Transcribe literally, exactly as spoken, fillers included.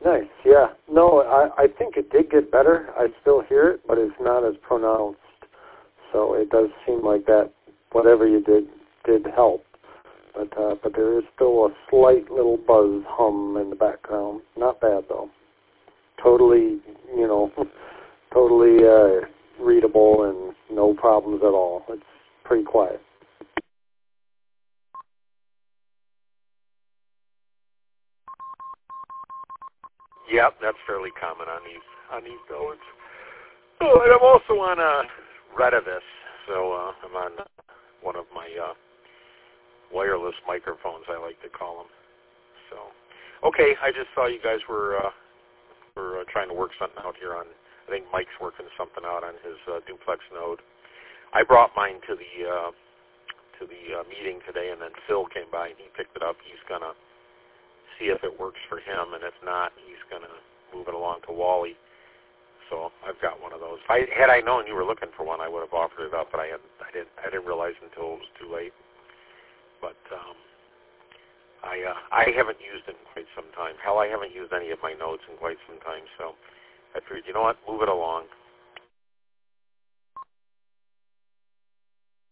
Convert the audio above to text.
Nice, yeah. No, I, I think it did get better. I still hear it, but it's not as pronounced. So it does seem like that, whatever you did, did help. But uh, but there is still a slight little buzz hum in the background. Not bad, though. Totally, you know, totally uh, readable and no problems at all. It's pretty quiet. Yep, that's fairly common on these on these nodes. Oh, and I'm also on uh, Retevis, so uh, I'm on one of my uh, wireless microphones, I like to call them. So, okay, I just saw you guys were uh, were uh, trying to work something out here on. I think Mike's working something out on his uh, duplex node. I brought mine to the uh, to the uh, meeting today, and then Phil came by and he picked it up. He's gonna see if it works for him, and if not, he's gonna move it along to Wally. So I've got one of those. If I, had I known you were looking for one, I would have offered it up, but I had, I didn't I didn't realize until it was too late. But um, I uh, I haven't used it in quite some time. Hell, I haven't used any of my nodes in quite some time. So I figured, you know what, move it along.